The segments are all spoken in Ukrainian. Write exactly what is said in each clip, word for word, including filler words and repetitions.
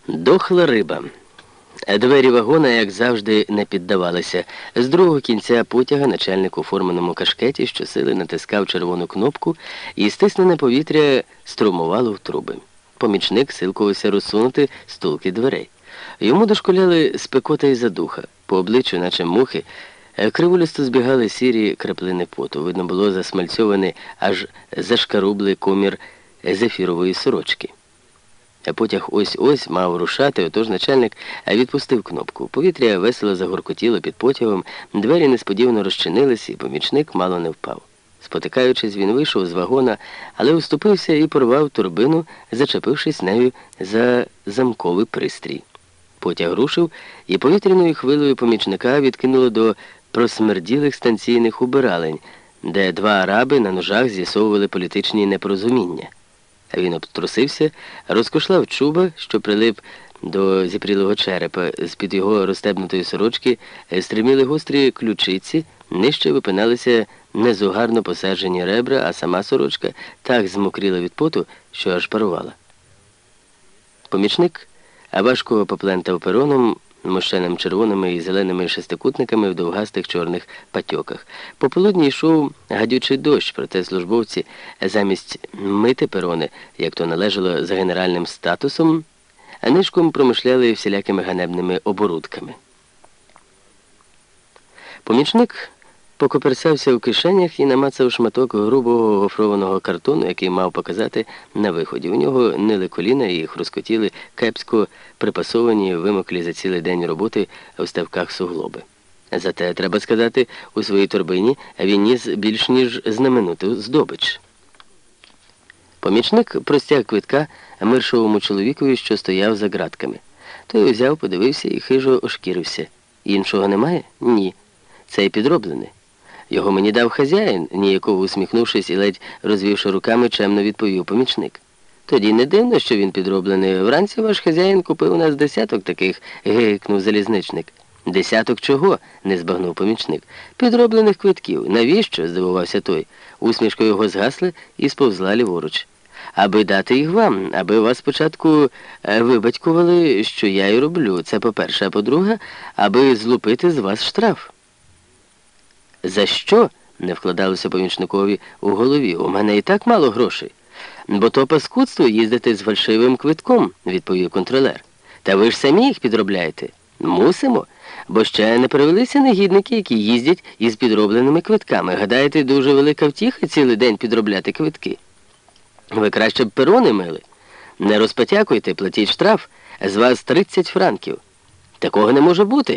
Дохла риба. Двері вагона, як завжди, не піддавалися. З другого кінця потяга начальник у форменому кашкеті щосили натискав червону кнопку, і стиснене повітря струмувало в труби. Помічник силкувався розсунути стулки дверей. Йому дошкуляли спекота і задуха. По обличчю, наче мухи, кривулясто збігали сірі краплини поту. Видно було засмальцьований, аж зашкарублий комір зефірової сорочки. А потяг ось-ось мав рушати, отож начальник відпустив кнопку. Повітря весело загоркотіло під потягом, двері несподівано розчинились, і помічник мало не впав. Спотикаючись, він вийшов з вагона, але уступився і порвав торбину, зачепившись нею за замковий пристрій. Потяг рушив, і повітряною хвилею помічника відкинуло до просмерділих станційних убиралень, де два араби на ножах з'ясовували політичні непорозуміння. Він обтрусився, розкошлав чуба, що прилип до зіпрілого черепа. З-під його розстебнутої сорочки стриміли гострі ключиці, нижче випиналися незугарно посаджені ребра, а сама сорочка так змокріла від поту, що аж парувала. Помічник важко поплентав пероном, мощеним червоними і зеленими шестикутниками в довгастих чорних патьоках. Пополудні йшов гадючий дощ, проте службовці замість мити перони, як то належало за генеральним статусом, нишком промишляли всілякими ганебними оборудками. Помічник покоперсався в кишенях і намацав шматок грубого гофрованого картону, який мав показати на виході. У нього нили коліна і хрускотіли кепсько припасовані, вимоклі за цілий день роботи в ставках суглоби. Зате, треба сказати, у своїй торбині він ніс більш ніж знамениту здобич. Помічник простяг квитка миршовому чоловікові, що стояв за ґратками. Той взяв, подивився і хижо ошкірився. Іншого немає? Ні. Це й підроблене. Його мені дав хазяїн, ніяково усміхнувшись і ледь розвівши руками, чемно відповів помічник. Тоді не дивно, що він підроблений. Вранці ваш хазяїн купив у нас десяток таких, гикнув залізничник. Десяток чого? Не збагнув помічник. Підроблених квитків. Навіщо? Здивувався той. Усмішка його згасла і сповзла ліворуч. Аби дати їх вам, аби вас спочатку вибатькували, що я й роблю. Це по-перше, а по-друге, аби злупити з вас штраф. За що? Не вкладалося помічникові у голові. У мене і так мало грошей. Бо то паскудство їздити з фальшивим квитком, відповів контролер. Та ви ж самі їх підробляєте. Мусимо, бо ще не перевелися негідники, які їздять із підробленими квитками. Гадаєте, дуже велика втіха цілий день підробляти квитки? Ви краще б перони мили. Не розпотякуйте, платіть штраф, з вас тридцять франків. Такого не може бути.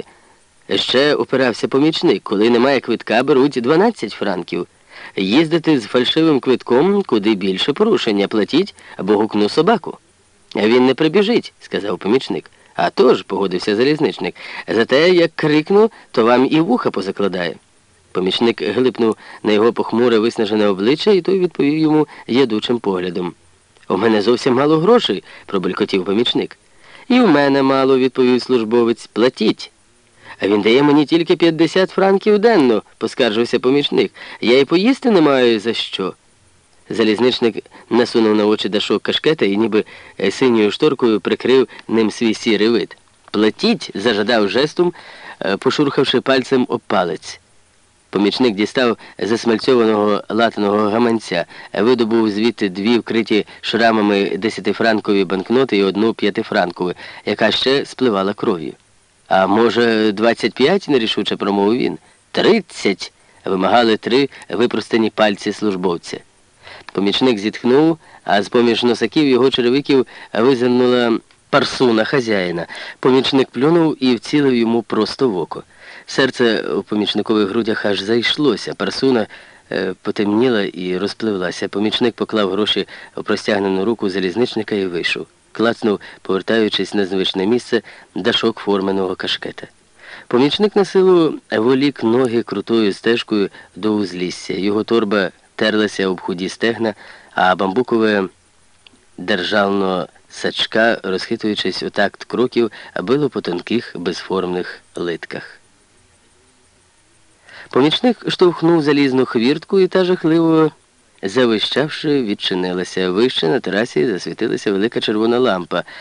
Ще опирався помічник. Коли немає квитка, беруть дванадцять франків. Їздити з фальшивим квитком куди більше порушення. Платіть, або гукну собаку. Він не прибіжить, сказав помічник. А то ж, погодився залізничник. Зате, як крикну, то вам і вуха позакладає. Помічник глипнув на його похмуре виснажене обличчя, і той відповів йому ядучим поглядом. У мене зовсім мало грошей, пробелькотів помічник. І в мене мало, відповів службовець. Платіть. А він дає мені тільки п'ятдесят франків денно, поскаржився помічник. Я й поїсти не маю за що. Залізничник насунув на очі дашок кашкета і ніби синьою шторкою прикрив ним свій сірий вид. Платіть, зажадав жестом, пошурхавши пальцем об палець. Помічник дістав засмальцьованого латаного гаманця, видобув звідти дві вкриті шрамами десятифранкові банкноти і одну п'ятифранкову, яка ще спливала кров'ю. «А може, двадцять п'ять?» – нерішуче промовив він. «Тридцять!» – вимагали три випростані пальці службовця. Помічник зітхнув, а з-поміж носаків його черевиків визирнула парсуна хазяїна. Помічник плюнув і вцілив йому просто в око. Серце у помічникових грудях аж зайшлося. Парсуна е, потемніла і розпливлася. Помічник поклав гроші в простягнену руку залізничника і вийшов. Клацнув, повертаючись на звичне місце, дашок форменого кашкета. Помічник на силу волік ноги крутою стежкою до узлісся. Його торба терлася об худі стегна, а бамбукове державно сачка, розхитуючись у такт кроків, било по тонких безформних литках. Помічник штовхнув залізну хвіртку і та жахливо завищавши, відчинилася. Вище на терасі засвітилася велика червона лампа.